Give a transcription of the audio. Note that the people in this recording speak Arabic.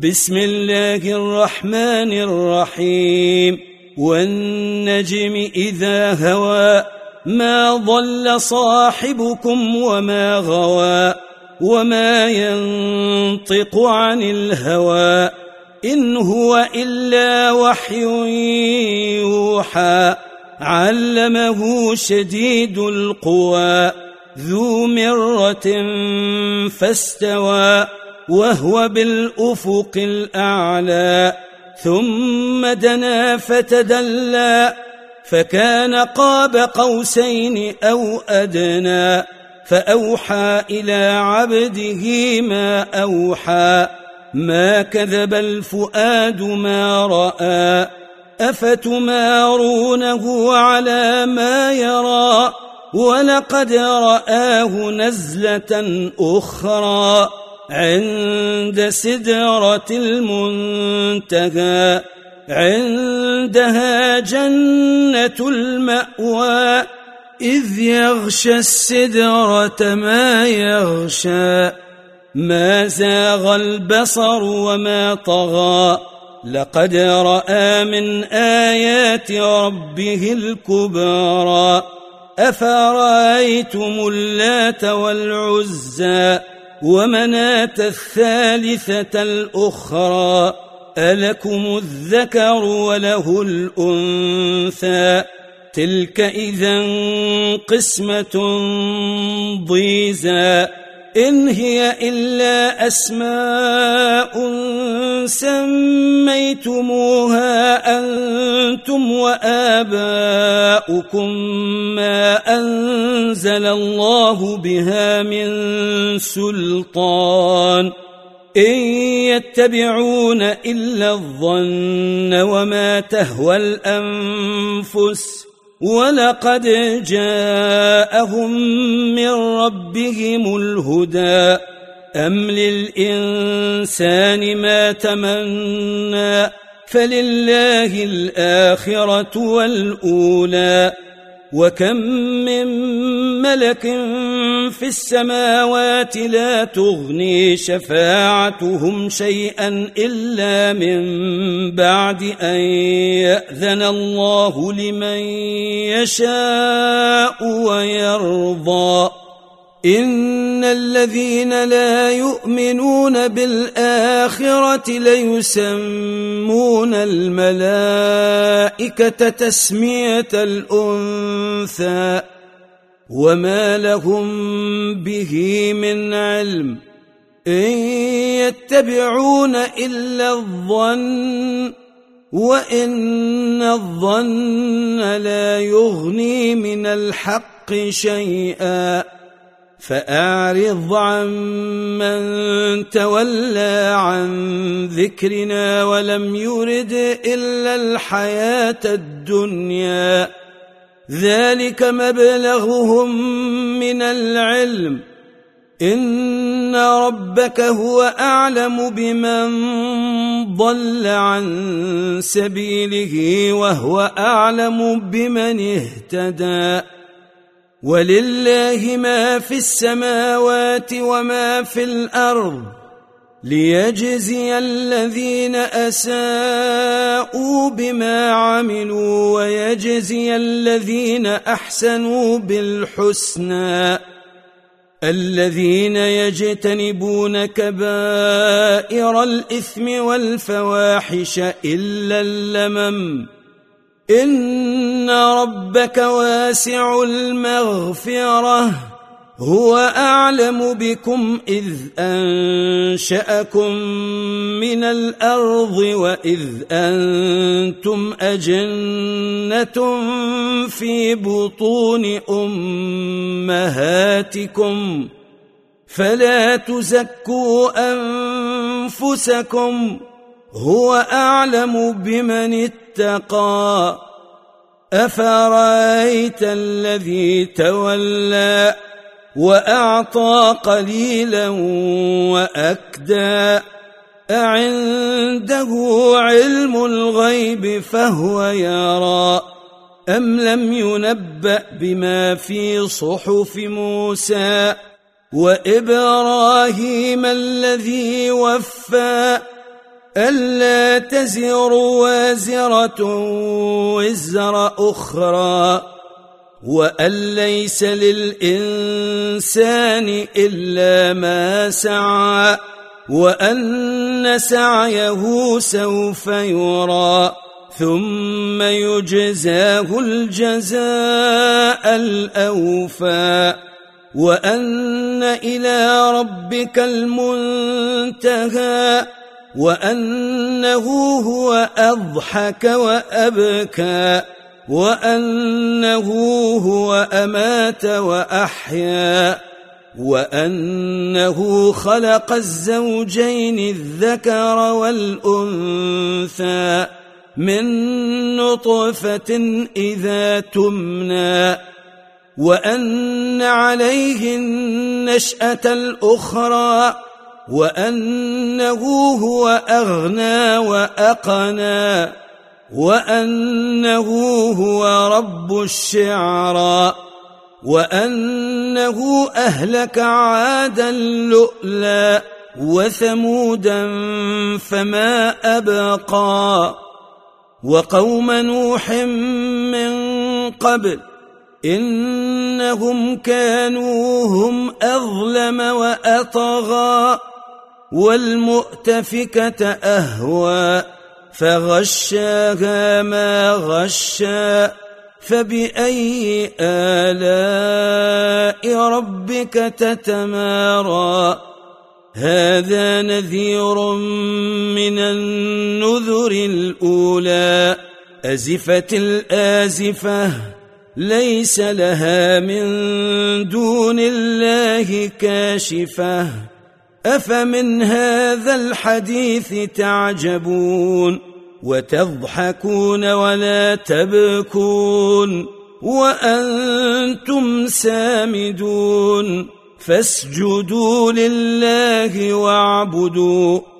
بسم الله الرحمن الرحيم والنجم إذا هوى ما ضل صاحبكم وما غوى وما ينطق عن الهوى إن هو إلا وحي يوحى علمه شديد القوى ذو مرة فاستوى وهو بالأفق الأعلى ثم دنا فتدلى فكان قاب قوسين أو أدنى فأوحى إلى عبده ما أوحى ما كذب الفؤاد ما رأى أفتمارونه على ما يرى ولقد رآه نزلة أخرى عند سدرة المنتهى عندها جنة المأوى إذ يغشى السدرة ما يغشى ما زاغ البصر وما طغى لقد رأى من آيات ربه الكبرى أفرأيتم اللات والعزى ومناة الثالثة الأخرى ألكم الذكر وله الأنثى تلك إذا قسمة ضيزى إن هي إلا أسماء سميتموها أنتم وآباؤكم ما أنزل الله بها من سلطان إن يتبعون إلا الظن وما تهوى الأنفس ولقد جاءهم من ربهم الهدى أم للإنسان ما تمنى فلله الآخرة والأولى وكم من ملك في السماوات لا تغني شفاعتهم شيئا إلا من بعد أن يأذن الله لمن يشاء ويرضى إن الذين لا يؤمنون بالآخرة ليسمون الملائكة تسمية الأنثى وما لهم به من علم إن يتبعون إلا الظن وإن الظن لا يغني من الحق شيئا فأعرض عن من تولى عن ذكرنا ولم يرد إلا الحياة الدنيا ذلك مبلغهم من العلم إن ربك هو أعلم بمن ضل عن سبيله وهو أعلم بمن اهتدى ولله ما في السماوات وما في الأرض ليجزي الذين أساءوا بما عملوا ويجزي الذين أحسنوا بالحسنى الذين يجتنبون كبائر الإثم والفواحش إلا اللمم إن ربك واسع المغفرة هو أعلم بكم إذ أنشأكم من الأرض وإذ أنتم أجنة في بطون أمهاتكم فلا تزكوا أنفسكم هو أعلم بمن اتقى أفرأيت الذي تولى وأعطى قليلا وأكدى أعنده علم الغيب فهو يرى أم لم ينبأ بما في صحف موسى وإبراهيم الذي وفى ألا تزر وازرة وزر أخرى وأن ليس للإنسان إلا ما سعى وأن سعيه سوف يرى ثم يجزاه الجزاء الأوفى وأن إلى ربك المنتهى وأنه هو أضحك وأبكى وأنه هو أمات وأحيا وأنه خلق الزوجين الذكر والأنثى من نطفة إذا تمنى وأن عليه النشأة الأخرى وأنه هو أغنى وأقنى وأنه هو رب الشعرى وأنه أهلك عادا اللؤلؤ وثمودا فما أبقى وقوم نوح من قبل إنهم كانوا هم أظلم وأطغى والمؤتفكة أهوى فغشاها ما غشى فبأي آلاء ربك تتمارى هذا نذير من النذر الأولى أزفت الآزفة ليس لها من دون الله كاشفة أفمن هذا الحديث تعجبون وتضحكون ولا تبكون وأنتم سامدون فاسجدوا لله واعبدوا